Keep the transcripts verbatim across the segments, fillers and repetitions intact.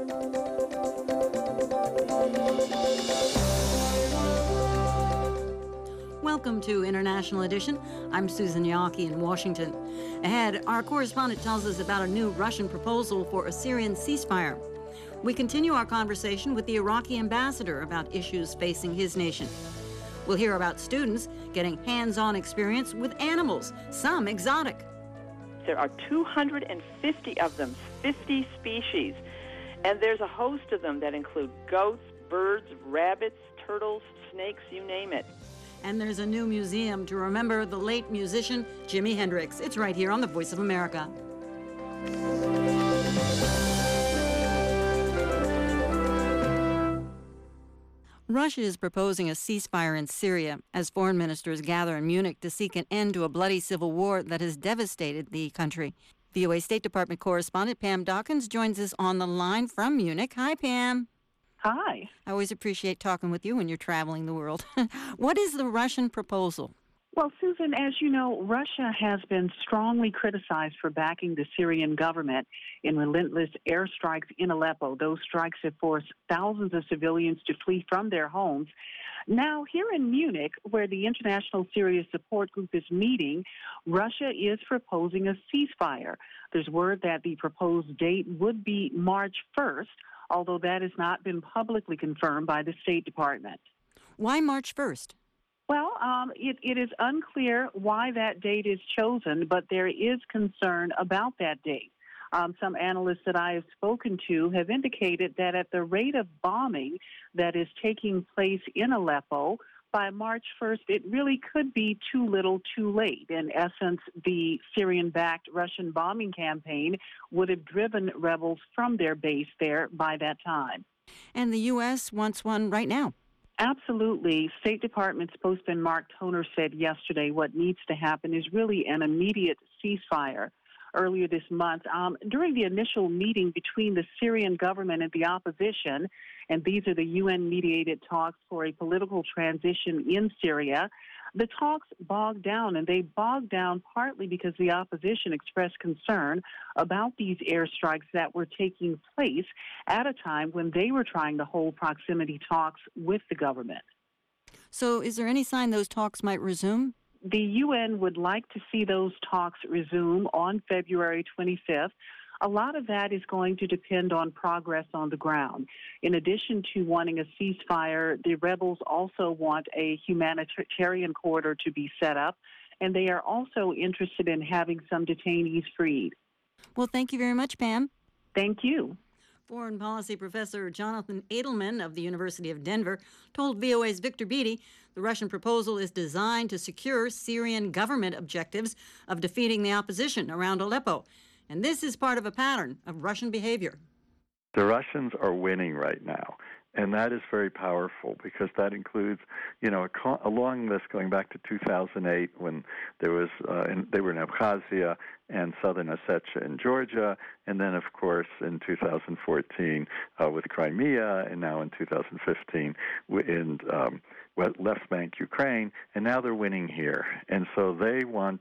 Welcome to International Edition. I'm Susan Yawkey in Washington. Ahead, our correspondent tells us about a new Russian proposal for a Syrian ceasefire. We continue our conversation with the Iraqi ambassador about issues facing his nation. We'll hear about students getting hands-on experience with animals, some exotic. There are two hundred fifty of them, fifty species, and there's a host of them that include goats, birds, rabbits, turtles, snakes, you name it. And there's a new museum to remember the late musician Jimi Hendrix. It's right here on the Voice of America. Russia is proposing a ceasefire in Syria as foreign ministers gather in Munich to seek an end to a bloody civil war that has devastated the country. V O A State Department correspondent Pam Dawkins joins us on the line from Munich. Hi, Pam. Hi. I always appreciate talking with you when you're traveling the world. What is the Russian proposal? Well, Susan, as you know, Russia has been strongly criticized for backing the Syrian government in relentless airstrikes in Aleppo. Those strikes have forced thousands of civilians to flee from their homes. Now, here in Munich, where the International Syria Support Group is meeting, Russia is proposing a ceasefire. There's word that the proposed date would be March first, although that has not been publicly confirmed by the State Department. Why March first? Well, um, it, it is unclear why that date is chosen, but there is concern about that date. Um, some analysts that I have spoken to have indicated that at the rate of bombing that is taking place in Aleppo, by March first, it really could be too little too late. In essence, the Syrian-backed Russian bombing campaign would have driven rebels from their base there by that time. And the U S wants one right now. Absolutely. State Department spokesman Mark Toner said yesterday what needs to happen is really an immediate ceasefire. Earlier this month, um, during the initial meeting between the Syrian government and the opposition, and these are the U N-mediated talks for a political transition in Syria, the talks bogged down, and they bogged down partly because the opposition expressed concern about these airstrikes that were taking place at a time when they were trying to hold proximity talks with the government. So is there any sign those talks might resume? The U N would like to see those talks resume on February twenty-fifth. A lot of that is going to depend on progress on the ground. In addition to wanting a ceasefire, the rebels also want a humanitarian corridor to be set up, and they are also interested in having some detainees freed. Well, thank you very much, Pam. Thank you. Foreign policy professor Jonathan Edelman of the University of Denver told V O A's Victor Beatty the Russian proposal is designed to secure Syrian government objectives of defeating the opposition around Aleppo. And this is part of a pattern of Russian behavior. The Russians are winning right now. And that is very powerful because that includes, you know, a, a long list going back to two thousand eight when there was, uh, in, they were in Abkhazia and southern Ossetia and Georgia, and then, of course, in two thousand fourteen uh, with Crimea, and now in two thousand fifteen in um, left bank Ukraine, and now they're winning here. And so they want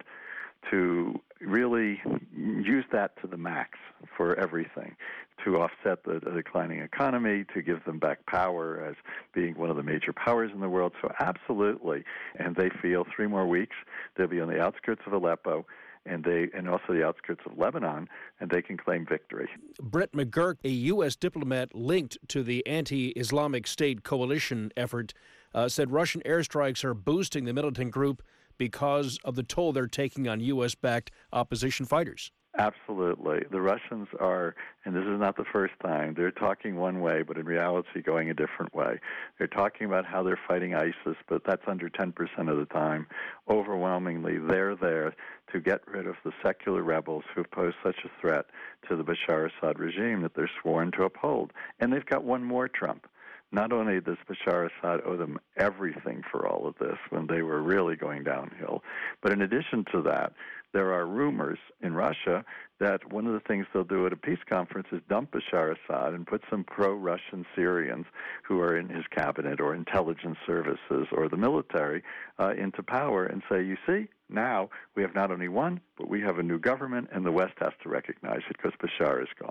to really use that to the max for everything, to offset the, the declining economy, to give them back power as being one of the major powers in the world. So absolutely. And they feel three more weeks, they'll be on the outskirts of Aleppo, and they and also the outskirts of Lebanon, and they can claim victory. Brett McGurk, a U S diplomat linked to the anti-Islamic State coalition effort, uh, said Russian airstrikes are boosting the militant group because of the toll they're taking on U S-backed opposition fighters. Absolutely. The Russians are, and this is not the first time, they're talking one way, but in reality going a different way. They're talking about how they're fighting ISIS, but that's under ten percent of the time. Overwhelmingly, they're there to get rid of the secular rebels who pose such a threat to the Bashar Assad regime that they're sworn to uphold. And they've got one more Trump. Not only does Bashar Assad owe them everything for all of this when they were really going downhill, but in addition to that, there are rumors in Russia that one of the things they'll do at a peace conference is dump Bashar Assad and put some pro-Russian Syrians who are in his cabinet or intelligence services or the military uh, into power and say, you see, now we have not only one, but we have a new government, and the West has to recognize it because Bashar is gone.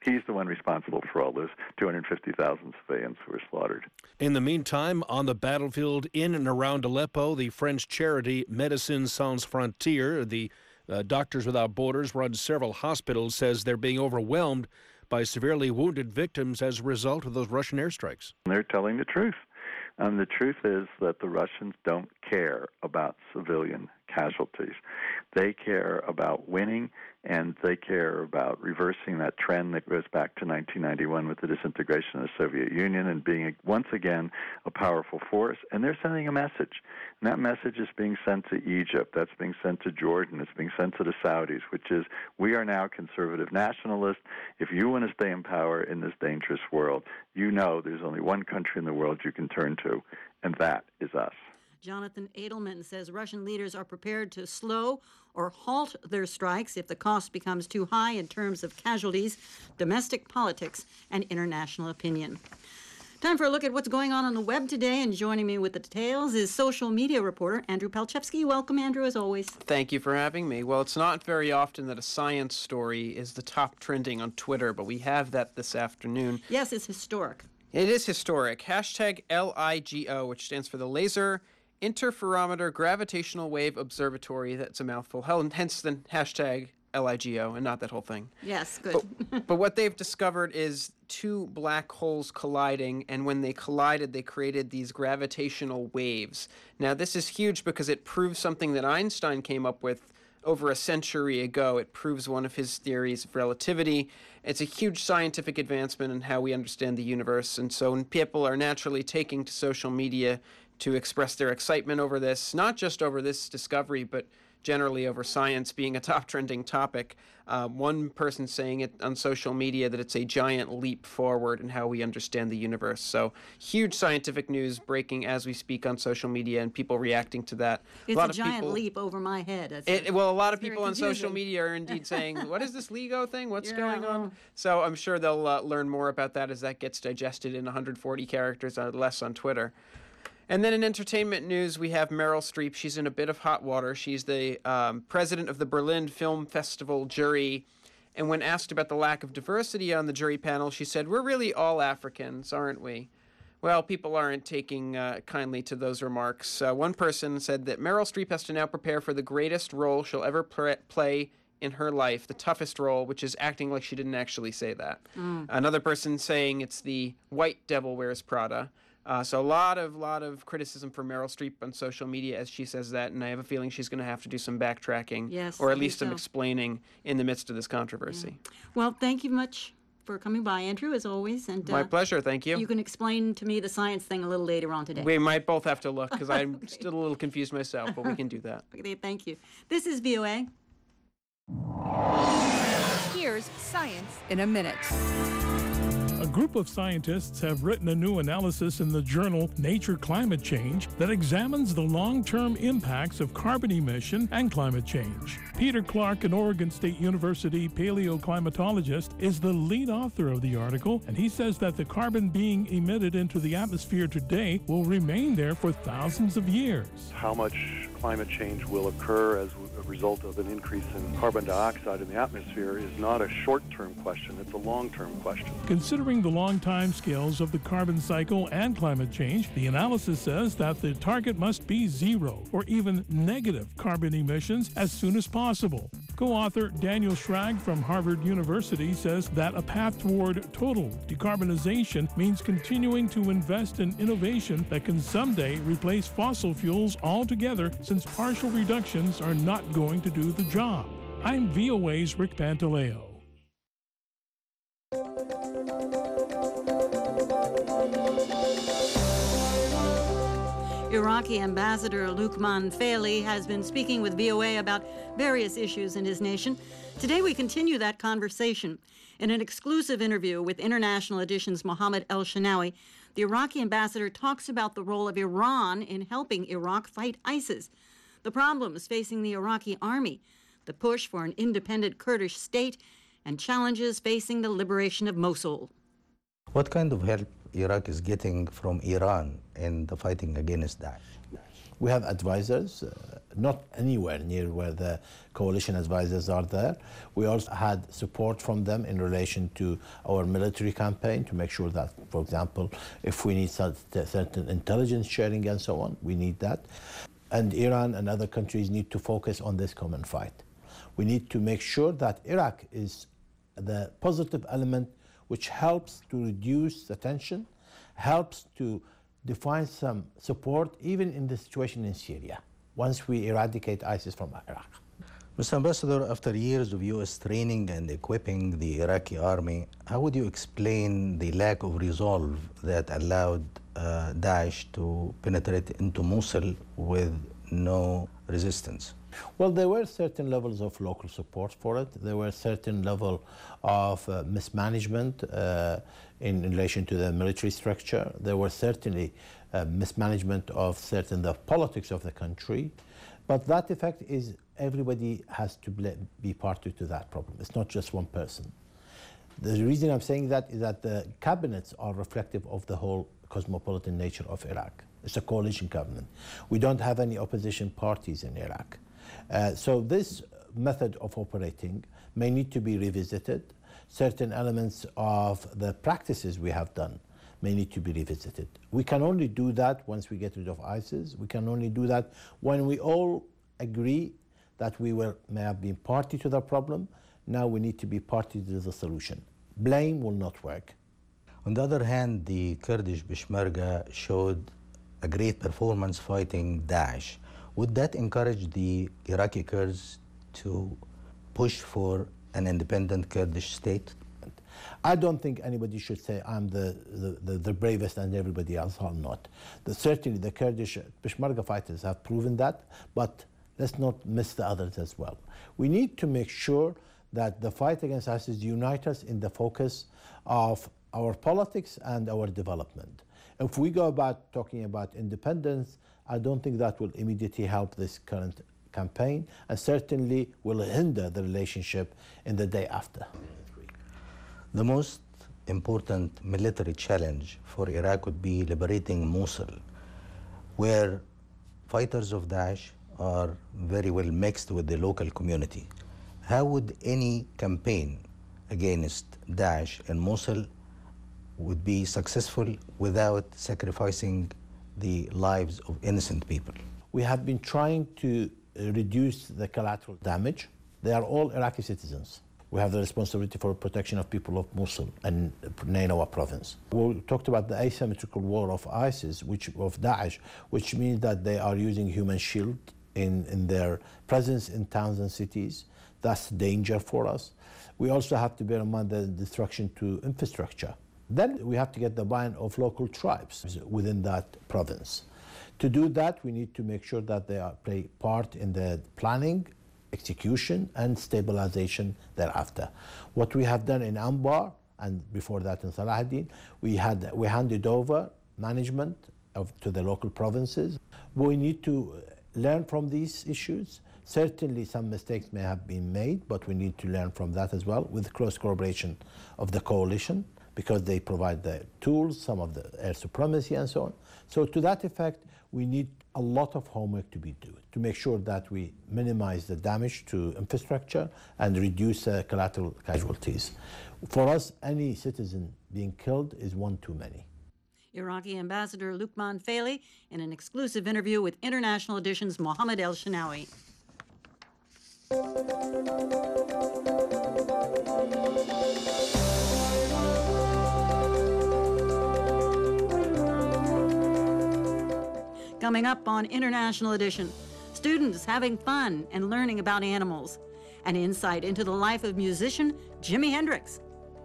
He's the one responsible for all those two hundred fifty thousand civilians who were slaughtered. In the meantime, on the battlefield in and around Aleppo, the French charity Médecins Sans Frontières, the uh, Doctors Without Borders, runs several hospitals, says they're being overwhelmed by severely wounded victims as a result of those Russian airstrikes. They're telling the truth. And the truth is that the Russians don't care about civilian casualties. They care about winning, and they care about reversing that trend that goes back to nineteen ninety-one with the disintegration of the Soviet Union and being, once again, a powerful force. And they're sending a message. And that message is being sent to Egypt. That's being sent to Jordan. It's being sent to the Saudis, which is, we are now conservative nationalists. If you want to stay in power in this dangerous world, you know there's only one country in the world you can turn to, and that is us. Jonathan Edelman says Russian leaders are prepared to slow or halt their strikes if the cost becomes too high in terms of casualties, domestic politics, and international opinion. Time for a look at what's going on on the web today, and joining me with the details is social media reporter Andrew Palchevsky. Welcome, Andrew, as always. Thank you for having me. Well, it's not very often that a science story is the top trending on Twitter, but we have that this afternoon. Yes, it's historic. It is historic. Hashtag L I G O, which stands for the Laser Interferometer Gravitational Wave Observatory. That's a mouthful. Hence the hashtag L I G O and not that whole thing. Yes, good. But, but what they've discovered is two black holes colliding, and when they collided, they created these gravitational waves. Now, this is huge because it proves something that Einstein came up with over a century ago. It proves one of his theories of relativity. It's a huge scientific advancement in how we understand the universe, and so people are naturally taking to social media to express their excitement over this, not just over this discovery, but generally over science being a top trending topic. Uh, one person saying it on social media that it's a giant leap forward in how we understand the universe. So huge scientific news breaking as we speak on social media, and people reacting to that. It's a, lot a of giant people, leap over my head. That's it, a, well, a lot of very people on confusing. social media are indeed saying, what is this LIGO thing? What's Yeah, going on? well. So I'm sure they'll uh, learn more about that as that gets digested in one hundred forty characters or less on Twitter. And then in entertainment news, we have Meryl Streep. She's in a bit of hot water. She's the um, president of the Berlin Film Festival jury. And when asked about the lack of diversity on the jury panel, she said, "We're really all Africans, aren't we?" Well, people aren't taking uh, kindly to those remarks. Uh, one person said that Meryl Streep has to now prepare for the greatest role she'll ever pl- play in her life, the toughest role, which is acting like she didn't actually say that. Mm. Another person saying it's the white devil wears Prada. Uh, so a lot of lot of criticism for Meryl Streep on social media as she says that, and I have a feeling she's going to have to do some backtracking, yes, or at least so. some explaining in the midst of this controversy. Yeah. Well, thank you much for coming by, Andrew, as always. And my uh, pleasure. Thank you. You can explain to me the science thing a little later on today. We might both have to look because I'm Okay. still a little confused myself, but we can do that. Okay, thank you. This is V O A. Here's Science in a Minute. A group of scientists have written a new analysis in the journal Nature Climate Change that examines the long-term impacts of carbon emission and climate change. Peter Clark, an Oregon State University paleoclimatologist, is the lead author of the article, and he says that the carbon being emitted into the atmosphere today will remain there for thousands of years. How much climate change will occur as a result of an increase in carbon dioxide in the atmosphere is not a short-term question, it's a long-term question. Considering the long time scales of the carbon cycle and climate change, the analysis says that the target must be zero or even negative carbon emissions as soon as possible. Co-author Daniel Schrag from Harvard University says that a path toward total decarbonization means continuing to invest in innovation that can someday replace fossil fuels altogether, since partial reductions are not going to do the job. I'm V O A's Rick Pantaleo. Iraqi Ambassador Lukman Faili has been speaking with V O A about various issues in his nation. Today we continue that conversation. In an exclusive interview with International Edition's Mohammed El-Shanawi, the Iraqi ambassador talks about the role of Iran in helping Iraq fight ISIS, the problems facing the Iraqi army, the push for an independent Kurdish state, and challenges facing the liberation of Mosul. What kind of help Iraq is getting from Iran in the fighting against Daesh? We have advisors, uh, not anywhere near where the coalition advisors are there. We also had support from them in relation to our military campaign to make sure that, for example, if we need certain intelligence sharing and so on, we need that. And Iran and other countries need to focus on this common fight. We need to make sure that Iraq is the positive element which helps to reduce the tension, helps to define some support even in the situation in Syria, once we eradicate ISIS from Iraq. Mister Ambassador, after years of U S training and equipping the Iraqi army, how would you explain the lack of resolve that allowed uh, Daesh to penetrate into Mosul with no resistance? Well, there were certain levels of local support for it. There were certain level of uh, mismanagement uh, in relation to the military structure. There were certainly uh, mismanagement of certain the politics of the country. But that effect is everybody has to be party to that problem. It's not just one person. The reason I'm saying that is that the cabinets are reflective of the whole cosmopolitan nature of Iraq. It's a coalition government. We don't have any opposition parties in Iraq. Uh, so this method of operating may need to be revisited. Certain elements of the practices we have done may need to be revisited. We can only do that once we get rid of ISIS. We can only do that when we all agree that we were, may have been party to the problem. Now we need to be party to the solution. Blame will not work. On the other hand, the Kurdish Peshmerga showed a great performance fighting Daesh. Would that encourage the Iraqi Kurds to push for an independent Kurdish state? I don't think anybody should say I'm the, the, the, the bravest and everybody else are not. The, certainly the Kurdish Peshmerga fighters have proven that, but let's not miss the others as well. We need to make sure that the fight against ISIS unites us in the focus of our politics and our development. If we go about talking about independence, I don't think that will immediately help this current campaign and certainly will hinder the relationship in the day after. The most important military challenge for Iraq would be liberating Mosul, where fighters of Daesh are very well mixed with the local community. How would any campaign against Daesh in Mosul would be successful without sacrificing the lives of innocent people? We have been trying to reduce the collateral damage. They are all Iraqi citizens. We have the responsibility for protection of people of Mosul and Nainawa province. We talked about the asymmetrical war of ISIS, which of Daesh, which means that they are using human shield in, in their presence in towns and cities. That's danger for us. We also have to bear in mind the destruction to infrastructure. Then we have to get the buy-in of local tribes within that province. To do that, we need to make sure that they are, play part in the planning, execution, and stabilization thereafter. What we have done in Anbar, and before that in Salahuddin, we, had, we handed over management of, to the local provinces. We need to learn from these issues. Certainly some mistakes may have been made, but we need to learn from that as well with close cooperation of the coalition, because they provide the tools, some of the air supremacy and so on. So to that effect, we need a lot of homework to be done to make sure that we minimize the damage to infrastructure and reduce uh, collateral casualties. For us, any citizen being killed is one too many. Iraqi Ambassador Luqman Faili in an exclusive interview with International Edition's Mohammed El-Shinawi. Coming up on International Edition, students having fun and learning about animals, an insight into the life of musician Jimi Hendrix.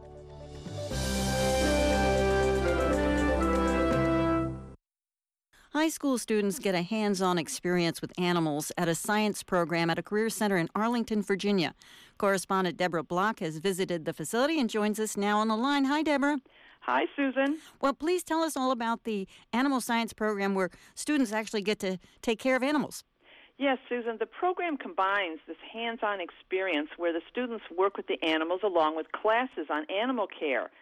High school students get a hands-on experience with animals at a science program at a career center in Arlington, Virginia. Correspondent Deborah Block has visited the facility and joins us now on the line. Hi, Deborah. Hi, Susan. Well, please tell us all about the animal science program where students actually get to take care of animals. Yes, Susan, the program combines this hands-on experience where the students work with the animals along with classes on animal care.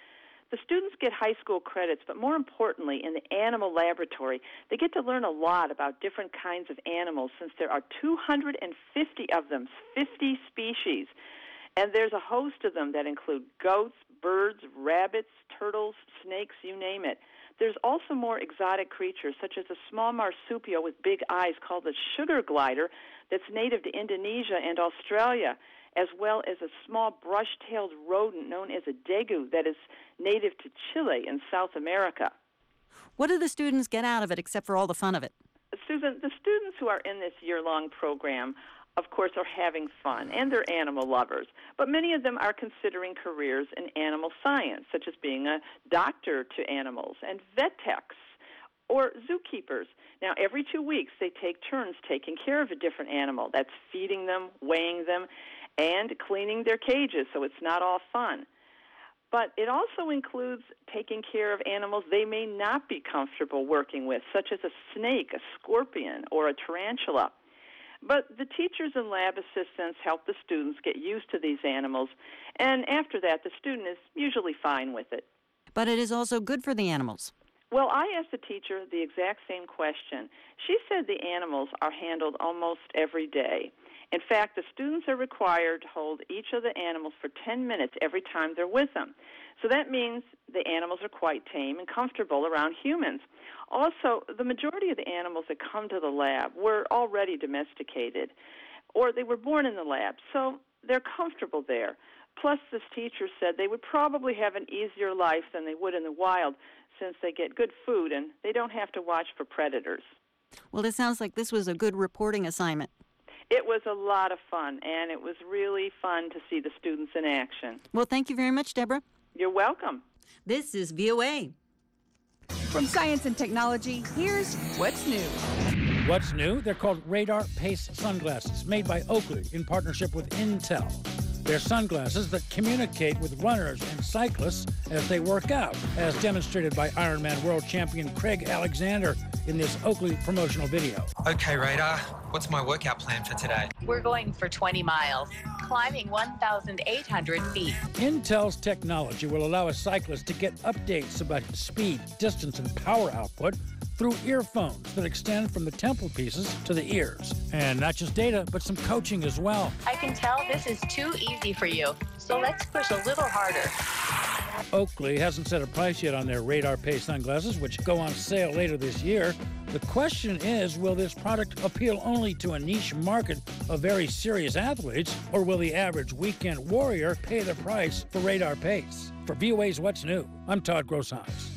The students get high school credits, but more importantly, in the animal laboratory, they get to learn a lot about different kinds of animals since there are two hundred fifty of them, fifty species. And there's a host of them that include goats, birds, rabbits, turtles, snakes, you name it. There's also more exotic creatures, such as a small marsupial with big eyes called the sugar glider that's native to Indonesia and Australia, as well as a small brush-tailed rodent known as a degu that is native to Chile in South America. What do the students get out of it except for all the fun of it? Susan, the students who are in this year-long program, of course, are having fun, and they're animal lovers. But many of them are considering careers in animal science, such as being a doctor to animals and vet techs or zookeepers. Now, every two weeks, they take turns taking care of a different animal. That's feeding them, weighing them, and cleaning their cages, so it's not all fun. But it also includes taking care of animals they may not be comfortable working with, such as a snake, a scorpion, or a tarantula. But the teachers and lab assistants help the students get used to these animals, and after that, the student is usually fine with it. But it is also good for the animals. Well, I asked the teacher the exact same question. She said the animals are handled almost every day. In fact, the students are required to hold each of the animals for ten minutes every time they're with them. So that means the animals are quite tame and comfortable around humans. Also, the majority of the animals that come to the lab were already domesticated, or they were born in the lab, so they're comfortable there. Plus, this teacher said they would probably have an easier life than they would in the wild, since they get good food and they don't have to watch for predators. Well, it sounds like this was a good reporting assignment. It was a lot of fun, and it was really fun to see the students in action. Well, thank you very much, Deborah. You're welcome. This is V O A. From Science and Technology, here's What's New. What's new? They're called Radar Pace sunglasses, made by Oakley in partnership with Intel. They're sunglasses that communicate with runners and cyclists as they work out, as demonstrated by Ironman world champion Craig Alexander in this Oakley promotional video. Okay, Radar, what's my workout plan for today? We're going for twenty miles, climbing one thousand eight hundred feet. Intel's technology will allow a cyclist to get updates about speed, distance, and power output through earphones that extend from the temple pieces to the ears. And not just data, but some coaching as well. I can tell this is too easy for you, so let's push a little harder. Oakley hasn't set a price yet on their Radar Pace sunglasses, which go on sale later this year. The question is, will this product appeal only to a niche market of very serious athletes, or will the average weekend warrior pay the price for Radar Pace? For V O A's What's New, I'm Todd Grosshans.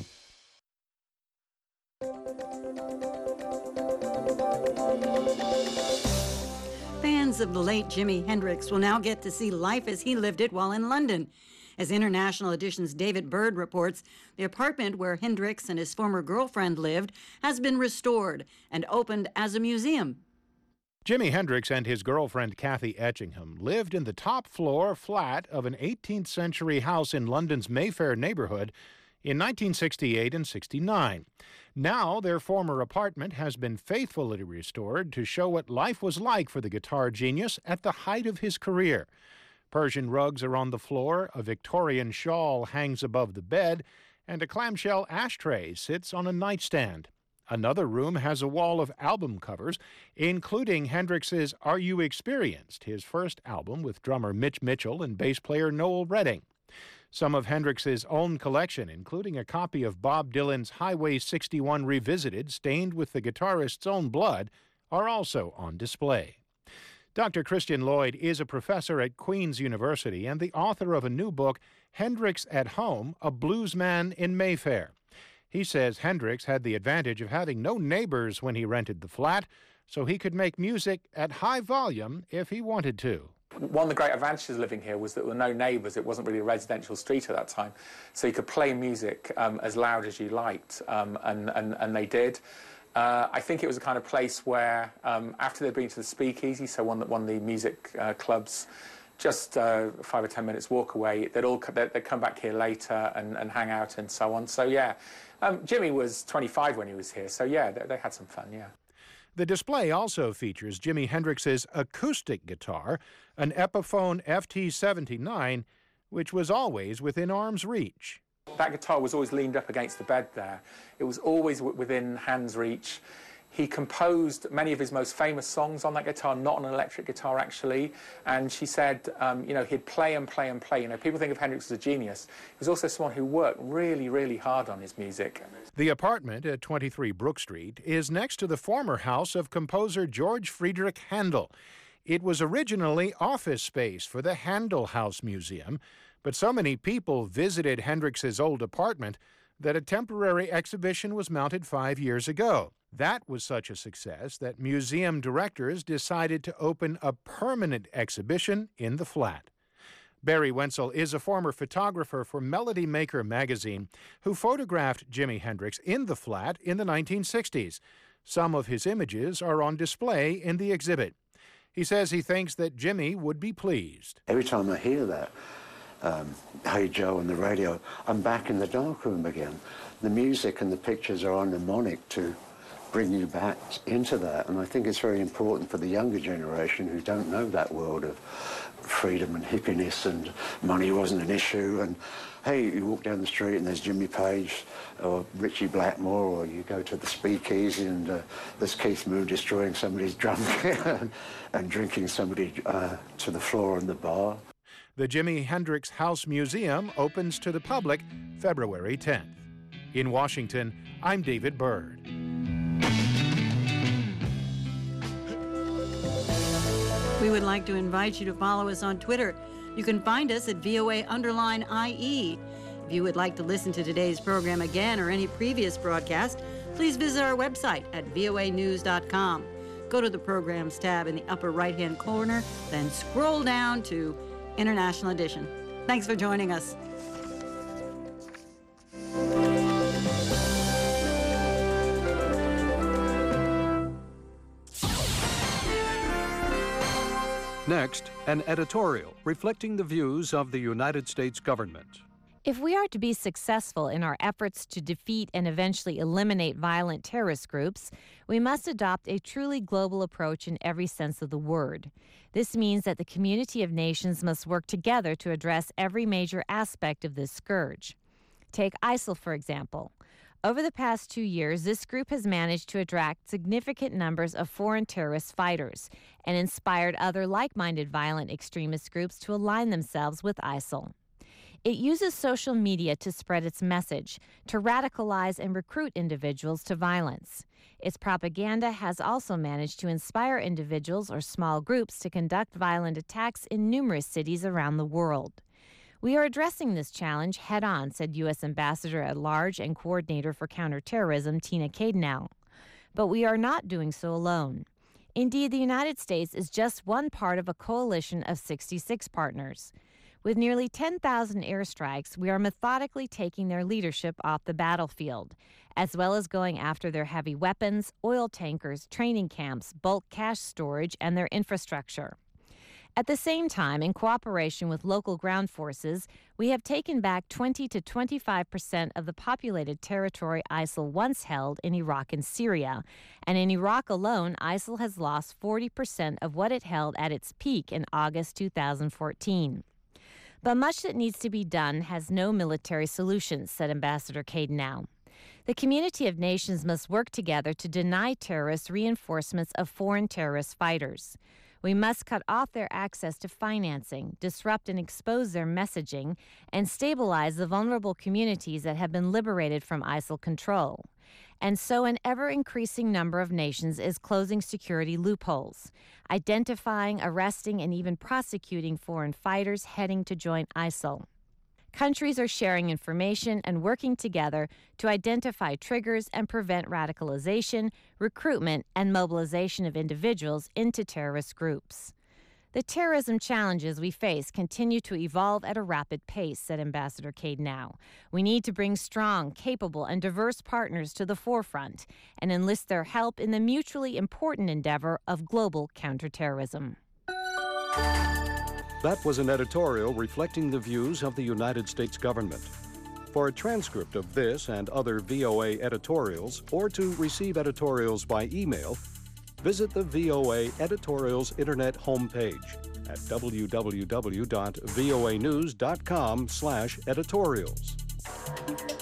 Fans of the late Jimi Hendrix will now get to see life as he lived it while in London. As International Edition's David Bird reports, the apartment where Hendrix and his former girlfriend lived has been restored and opened as a museum. Jimi Hendrix and his girlfriend Kathy Etchingham lived in the top floor flat of an eighteenth century house in London's Mayfair neighborhood in nineteen sixty-eight and sixty-nine. Now their former apartment has been faithfully restored to show what life was like for the guitar genius at the height of his career. Persian rugs are on the floor, a Victorian shawl hangs above the bed, and a clamshell ashtray sits on a nightstand. Another room has a wall of album covers, including Hendrix's Are You Experienced, his first album with drummer Mitch Mitchell and bass player Noel Redding. Some of Hendrix's own collection, including a copy of Bob Dylan's Highway sixty-one Revisited, stained with the guitarist's own blood, are also on display. Doctor Christian Lloyd is a professor at Queen's University and the author of a new book, Hendrix at Home, A Bluesman in Mayfair. He says Hendrix had the advantage of having no neighbors when he rented the flat, so he could make music at high volume if he wanted to. One of the great advantages of living here was that there were no neighbours. It wasn't really a residential street at that time. So you could play music um, as loud as you liked, um, and, and, and they did. Uh, I think it was a kind of place where, um, after they'd been to the Speakeasy, so one, one of the music uh, clubs, just uh, five or ten minutes walk away, they'd all they'd, they'd come back here later and, and hang out and so on. So, yeah, um, Jimmy was twenty-five when he was here, so, yeah, they, they had some fun, yeah. The display also features Jimi Hendrix's acoustic guitar, an Epiphone F T seventy-nine, which was always within arm's reach. That guitar was always leaned up against the bed there. It was always w within hand's reach. He composed many of his most famous songs on that guitar, not on an electric guitar, actually. And she said, um, you know, he'd play and play and play. You know, people think of Hendrix as a genius. He was also someone who worked really, really hard on his music. The apartment at twenty-three Brook Street is next to the former house of composer George Friedrich Handel. It was originally office space for the Handel House Museum, but so many people visited Hendrix's old apartment that a temporary exhibition was mounted five years ago. That was such a success that museum directors decided to open a permanent exhibition in the flat. Barry Wenzel is a former photographer for Melody Maker magazine who photographed Jimi Hendrix in the flat in the nineteen sixties. Some of his images are on display in the exhibit. He says he thinks that Jimi would be pleased. Every time I hear that, um, Hey Joe on the radio, I'm back in the darkroom again. The music and the pictures are on mnemonic to bring you back into that, and I think it's very important for the younger generation who don't know that world of freedom and hippiness and money wasn't an issue, and hey, you walk down the street and there's Jimmy Page or Richie Blackmore, or you go to the Speakeasy and uh, there's Keith Moon destroying somebody's drum kit and drinking somebody uh, to the floor in the bar. The Jimi Hendrix House Museum opens to the public February tenth. In Washington, I'm David Byrd. We would like to invite you to follow us on Twitter. You can find us at V O A underline I E. If you would like to listen to today's program again or any previous broadcast, please visit our website at V O A news dot com. Go to the Programs tab in the upper right-hand corner, then scroll down to International Edition. Thanks for joining us. Next, an editorial reflecting the views of the United States government. If we are to be successful in our efforts to defeat and eventually eliminate violent terrorist groups, we must adopt a truly global approach in every sense of the word. This means that the community of nations must work together to address every major aspect of this scourge. Take ISIL, for example. Over the past two years, this group has managed to attract significant numbers of foreign terrorist fighters and inspired other like-minded violent extremist groups to align themselves with ISIL. It uses social media to spread its message, to radicalize and recruit individuals to violence. Its propaganda has also managed to inspire individuals or small groups to conduct violent attacks in numerous cities around the world. We are addressing this challenge head-on, said U S Ambassador at Large and Coordinator for Counterterrorism Tina Kadenow. But we are not doing so alone. Indeed, the United States is just one part of a coalition of sixty-six partners. With nearly ten thousand airstrikes, we are methodically taking their leadership off the battlefield, as well as going after their heavy weapons, oil tankers, training camps, bulk cash storage, and their infrastructure. At the same time, in cooperation with local ground forces, we have taken back twenty to twenty-five percent of the populated territory ISIL once held in Iraq and Syria. And in Iraq alone, ISIL has lost forty percent of what it held at its peak in August two thousand fourteen. But much that needs to be done has no military solutions, said Ambassador Kadenow. The community of nations must work together to deny terrorists reinforcements of foreign terrorist fighters. We must cut off their access to financing, disrupt and expose their messaging, and stabilize the vulnerable communities that have been liberated from ISIL control. And so an ever-increasing number of nations is closing security loopholes, identifying, arresting, and even prosecuting foreign fighters heading to join ISIL. Countries are sharing information and working together to identify triggers and prevent radicalization, recruitment, and mobilization of individuals into terrorist groups. The terrorism challenges we face continue to evolve at a rapid pace, said Ambassador Kadenow. We need to bring strong, capable, and diverse partners to the forefront and enlist their help in the mutually important endeavor of global counterterrorism. That was an editorial reflecting the views of the United States government. For a transcript of this and other V O A editorials, or to receive editorials by email, visit the V O A Editorials Internet homepage at w w w dot v o a news dot com slash editorials. News.